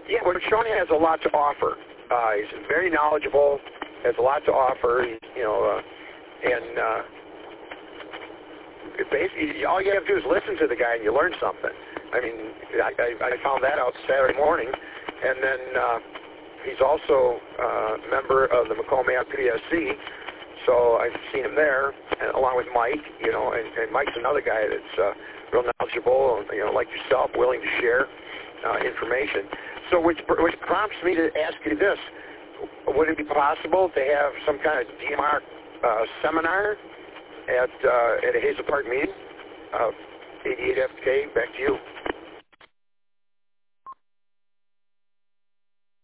Yeah, well, Sean has a lot to offer. He's very knowledgeable, has a lot to offer, basically all you have to do is listen to the guy and you learn something. I mean, I found that out Saturday morning, and then he's also a member of the Macomb PSC, so I've seen him there, and along with Mike, and Mike's another guy that's real knowledgeable, like yourself, willing to share information. So which prompts me to ask you this. Would it be possible to have some kind of DMR seminar at a Hazel Park meeting? 88 FK, back to you.